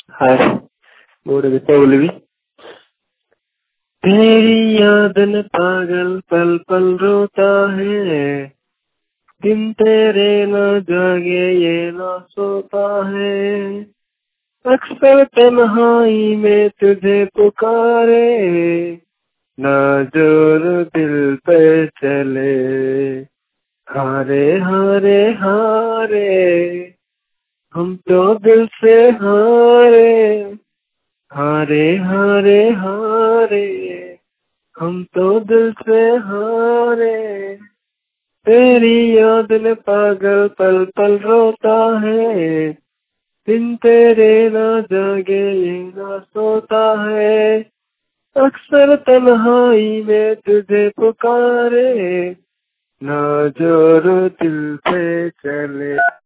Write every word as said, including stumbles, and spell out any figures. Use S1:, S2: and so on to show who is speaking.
S1: हाय बोल भी तेरी याद न पागल पल पल रोता है, दिन तेरे न जागे ये न सोता है, अक्सर तन्हाई में तुझे पुकारे, ना जोर दिल पे चले, हारे हारे हारे हम तो दिल से हारे, हारे हारे हारे हम तो दिल से हारे, तेरी याद में पागल पल पल रोता है, दिन तेरे ना जागे ये ना सोता है, अक्सर तन्हाई में तुझे पुकारे, ना जोर दिल पे चले।